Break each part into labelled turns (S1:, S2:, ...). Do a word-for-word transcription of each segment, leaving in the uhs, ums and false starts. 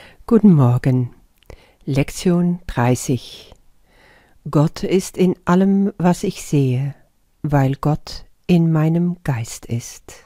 S1: Guten Morgen. Lektion dreißig. Gott ist in allem, was ich sehe, weil Gott in meinem Geist ist.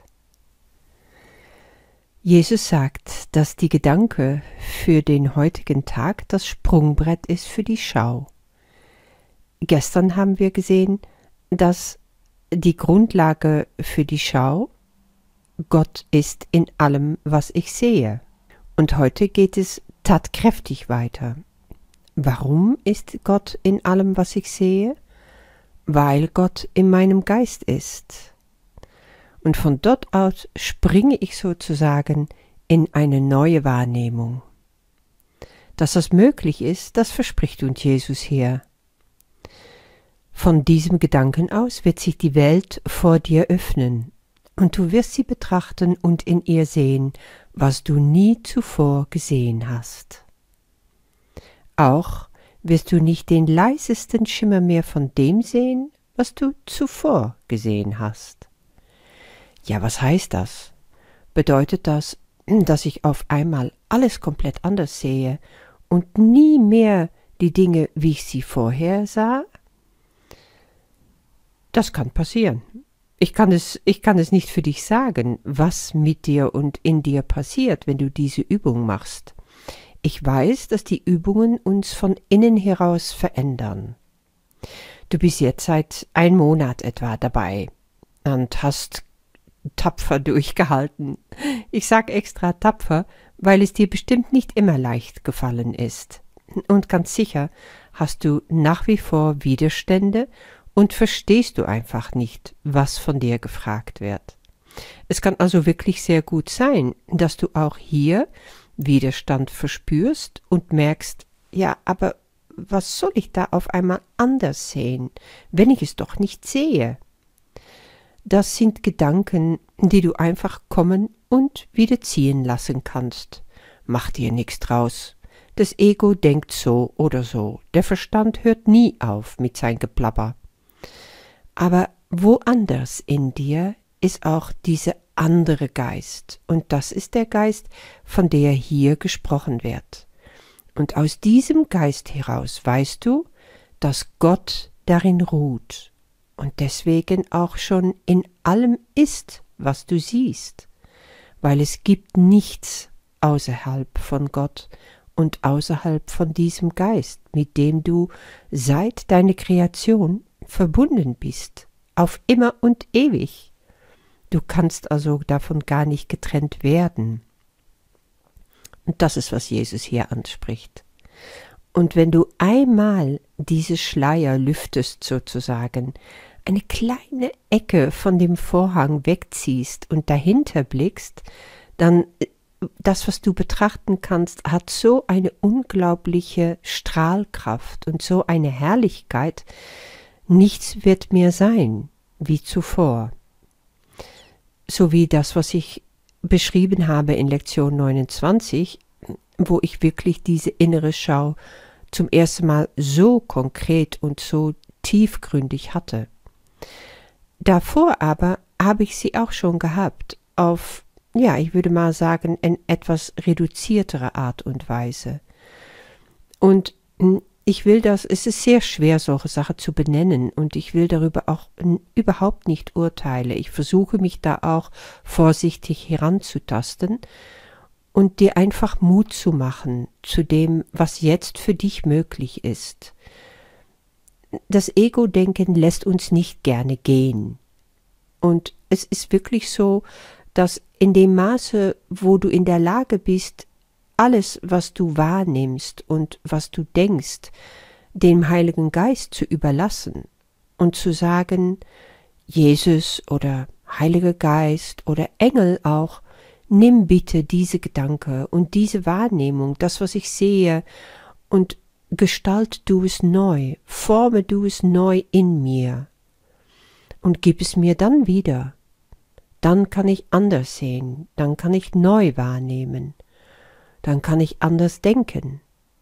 S1: Jesus sagt, dass die Gedanke für den heutigen Tag das Sprungbrett ist für die Schau. Gestern haben wir gesehen, dass die Grundlage für die Schau Gott ist in allem, was ich sehe. Und heute geht es tatkräftig weiter. Warum ist Gott in allem, was ich sehe? Weil Gott in meinem Geist ist. Und von dort aus springe ich sozusagen in eine neue Wahrnehmung. Dass das möglich ist, das verspricht uns Jesus hier. Von diesem Gedanken aus wird sich die Welt vor dir öffnen, und du wirst sie betrachten und in ihr sehen, was du nie zuvor gesehen hast. Auch wirst du nicht den leisesten Schimmer mehr von dem sehen, was du zuvor gesehen hast. Ja, was heißt das? Bedeutet das, dass ich auf einmal alles komplett anders sehe und nie mehr die Dinge, wie ich sie vorher sah? Das kann passieren. Ich kann es, ich kann es nicht für dich sagen, was mit dir und in dir passiert, wenn du diese Übung machst. Ich weiß, dass die Übungen uns von innen heraus verändern. Du bist jetzt seit einem Monat etwa dabei und hast tapfer durchgehalten. Ich sage extra tapfer, weil es dir bestimmt nicht immer leicht gefallen ist. Und ganz sicher hast du nach wie vor Widerstände und verstehst du einfach nicht, was von dir gefragt wird. Es kann also wirklich sehr gut sein, dass du auch hier Widerstand verspürst und merkst, ja, aber was soll ich da auf einmal anders sehen, wenn ich es doch nicht sehe? Das sind Gedanken, die du einfach kommen und wieder ziehen lassen kannst. Mach dir nichts draus. Das Ego denkt so oder so. Der Verstand hört nie auf mit sein Geplapper. Aber woanders in dir ist auch dieser andere Geist, und das ist der Geist, von der hier gesprochen wird. Und aus diesem Geist heraus weißt du, dass Gott darin ruht und deswegen auch schon in allem ist, was du siehst, weil es gibt nichts außerhalb von Gott und außerhalb von diesem Geist, mit dem du seit deiner Kreation verbunden bist, auf immer und ewig. Du kannst also davon gar nicht getrennt werden. Und das ist, was Jesus hier anspricht. Und wenn du einmal diese Schleier lüftest sozusagen, eine kleine Ecke von dem Vorhang wegziehst und dahinter blickst, dann das, was du betrachten kannst, hat so eine unglaubliche Strahlkraft und so eine Herrlichkeit. Nichts wird mehr sein wie zuvor. So wie das, was ich beschrieben habe in Lektion neunundzwanzig, wo ich wirklich diese innere Schau zum ersten Mal so konkret und so tiefgründig hatte. Davor aber habe ich sie auch schon gehabt, auf, ja, ich würde mal sagen, in etwas reduziertere Art und Weise. Und ich will das, es ist sehr schwer, solche Sachen zu benennen, und ich will darüber auch n, überhaupt nicht urteilen. Ich versuche mich da auch vorsichtig heranzutasten und dir einfach Mut zu machen zu dem, was jetzt für dich möglich ist. Das Ego-Denken lässt uns nicht gerne gehen. Und es ist wirklich so, dass in dem Maße, wo du in der Lage bist, alles, was du wahrnimmst und was du denkst, dem Heiligen Geist zu überlassen und zu sagen, Jesus oder Heiliger Geist oder Engel auch, nimm bitte diese Gedanke und diese Wahrnehmung, das, was ich sehe, und gestalt du es neu, forme du es neu in mir und gib es mir dann wieder. Dann kann ich anders sehen, dann kann ich neu wahrnehmen. Dann kann ich anders denken.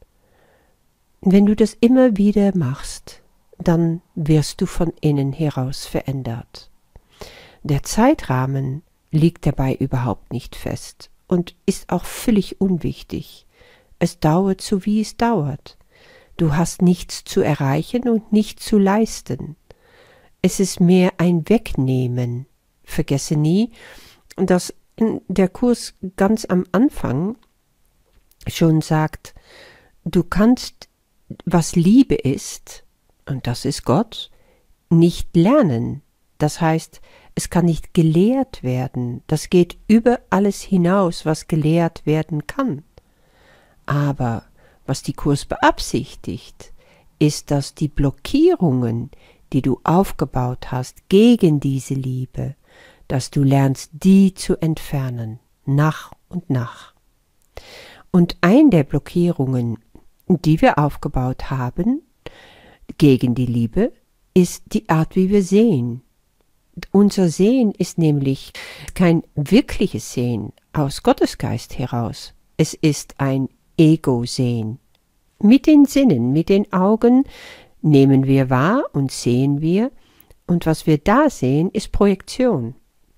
S1: Wenn du das immer wieder machst, dann wirst du von innen heraus verändert. Der Zeitrahmen liegt dabei überhaupt nicht fest und ist auch völlig unwichtig. es dauert so, wie es dauert. Du hast nichts zu erreichen und nichts zu leisten. Es ist mehr ein Wegnehmen. Vergesse nie, dass der Kurs ganz am Anfang schon sagt, du kannst, was Liebe ist, und das ist Gott, nicht lernen. Das heißt, es kann nicht gelehrt werden. Das geht über alles hinaus, was gelehrt werden kann. Aber was die Kurs beabsichtigt, ist, dass die Blockierungen, die du aufgebaut hast gegen diese Liebe, dass du lernst, die zu entfernen, nach und nach. Und eine der Blockierungen, die wir aufgebaut haben gegen die Liebe, ist die Art, wie wir sehen. Unser Sehen ist nämlich kein wirkliches Sehen aus Gottes Geist heraus. Es ist ein Ego-Sehen. Mit den Sinnen, mit den Augen nehmen wir wahr und sehen wir, und was wir da sehen, ist Projektion.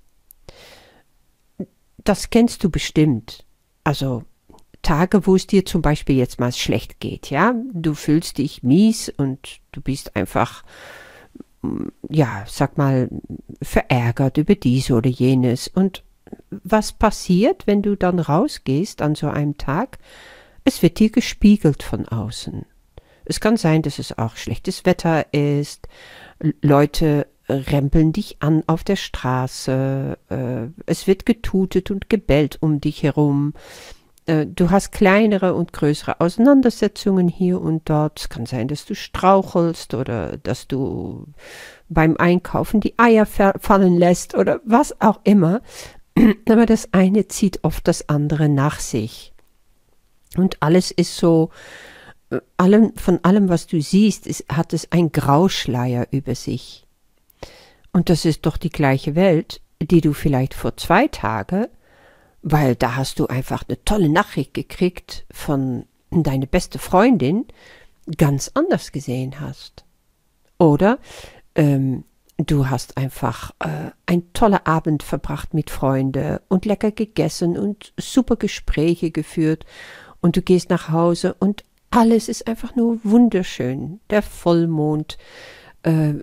S1: Das kennst du bestimmt. Also Tage, wo es dir zum Beispiel jetzt mal schlecht geht, ja? Du fühlst dich mies und du bist einfach, ja, sag mal, verärgert über dies oder jenes. Und was passiert, wenn du dann rausgehst an so einem Tag? Es wird dir gespiegelt von außen. Es kann sein, dass es auch schlechtes Wetter ist, Leute rempeln dich an auf der Straße, äh, es wird getutet und gebellt um dich herum, äh, du hast kleinere und größere Auseinandersetzungen hier und dort. Es kann sein, dass du strauchelst oder dass du beim Einkaufen die Eier fallen lässt oder was auch immer, aber das eine zieht oft das andere nach sich. Und alles ist so, allem, von allem, was du siehst, ist, hat es ein Grauschleier über sich. Und das ist doch die gleiche Welt, die du vielleicht vor zwei Tagen, weil da hast du einfach eine tolle Nachricht gekriegt von deiner beste Freundin, ganz anders gesehen hast. Oder ähm, du hast einfach äh, einen tollen Abend verbracht mit Freunden und lecker gegessen und super Gespräche geführt und du gehst nach Hause und alles ist einfach nur wunderschön. Der Vollmond äh,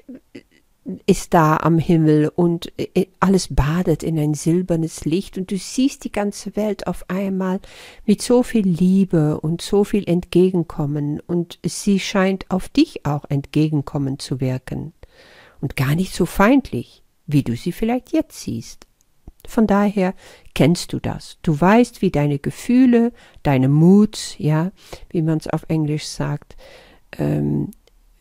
S1: ist da am Himmel und alles badet in ein silbernes Licht und du siehst die ganze Welt auf einmal mit so viel Liebe und so viel Entgegenkommen und sie scheint auf dich auch entgegenkommen zu wirken und gar nicht so feindlich, wie du sie vielleicht jetzt siehst. Von daher kennst du das. Du weißt, wie deine Gefühle, deine Moods, ja, wie man es auf Englisch sagt, ähm,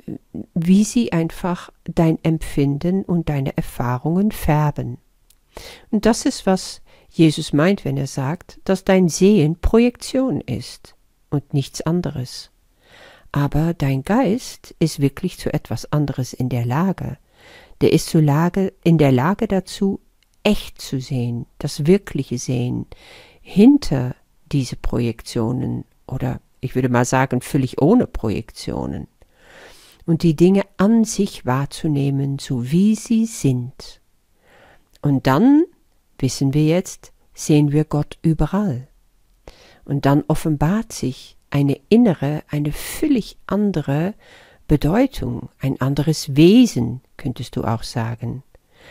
S1: wie sie einfach dein Empfinden und deine Erfahrungen färben. Und das ist, was Jesus meint, wenn er sagt, dass dein Sehen Projektion ist und nichts anderes. Aber dein Geist ist wirklich zu etwas anderes in der Lage. Der ist zur Lage, in der Lage dazu, echt zu sehen, das wirkliche Sehen, hinter diese Projektionen oder ich würde mal sagen, völlig ohne Projektionen. Und die Dinge an sich wahrzunehmen, so wie sie sind. Und dann, wissen wir jetzt, sehen wir Gott überall. Und dann offenbart sich eine innere, eine völlig andere Bedeutung, ein anderes Wesen, könntest du auch sagen.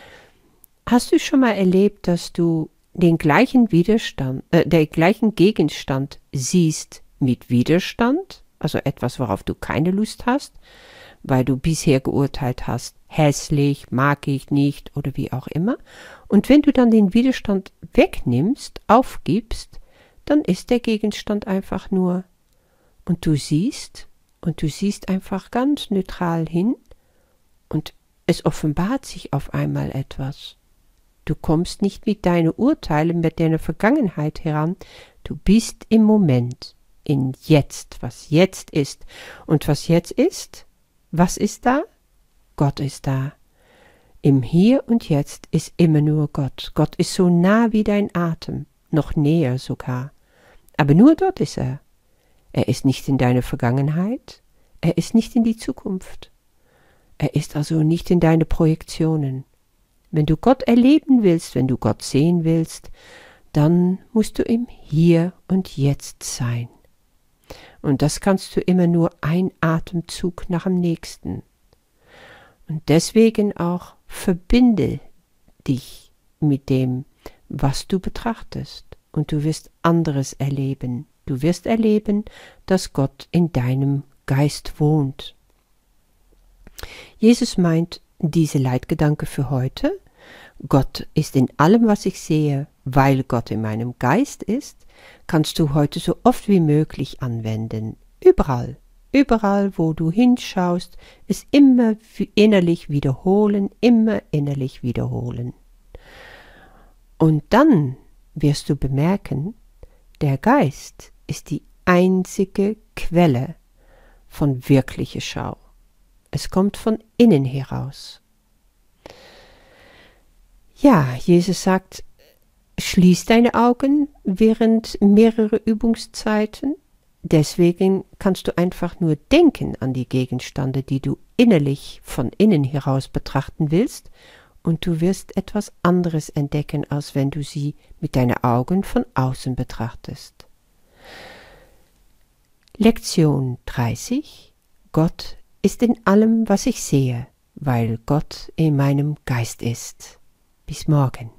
S1: Hast du schon mal erlebt, dass du den gleichen Widerstand, äh, den gleichen Gegenstand siehst mit Widerstand, also etwas, worauf du keine Lust hast, weil du bisher geurteilt hast, hässlich, mag ich nicht oder wie auch immer. Und wenn du dann den Widerstand wegnimmst, aufgibst, dann ist der Gegenstand einfach nur. Und du siehst, und du siehst einfach ganz neutral hin und es offenbart sich auf einmal etwas. Du kommst nicht mit deinen Urteilen, mit deiner Vergangenheit heran. Du bist im Moment, in Jetzt, was jetzt ist. Und was jetzt ist, was ist da? Gott ist da. Im Hier und Jetzt ist immer nur Gott. Gott ist so nah wie dein Atem, noch näher sogar. Aber nur dort ist er. Er ist nicht in deiner Vergangenheit, er ist nicht in die Zukunft. Er ist also nicht in deine Projektionen. Wenn du Gott erleben willst, wenn du Gott sehen willst, dann musst du im Hier und Jetzt sein. Und das kannst du immer nur ein Atemzug nach dem nächsten. Und deswegen auch verbinde dich mit dem, was du betrachtest. Und du wirst anderes erleben. Du wirst erleben, dass Gott in deinem Geist wohnt. Jesus meint diese Leitgedanke für heute. Gott ist in allem, was ich sehe, weil Gott in meinem Geist ist, kannst du heute so oft wie möglich anwenden. Überall, überall, wo du hinschaust, es immer innerlich wiederholen, immer innerlich wiederholen. Und dann wirst du bemerken, der Geist ist die einzige Quelle von wirklicher Schau. Es kommt von innen heraus. Ja, Jesus sagt, schließ deine Augen während mehrerer Übungszeiten. Deswegen kannst du einfach nur denken an die Gegenstände, die du innerlich von innen heraus betrachten willst, und du wirst etwas anderes entdecken, als wenn du sie mit deinen Augen von außen betrachtest. Lektion dreißig. Gott ist in allem, was ich sehe, weil Gott in meinem Geist ist. Bis morgen.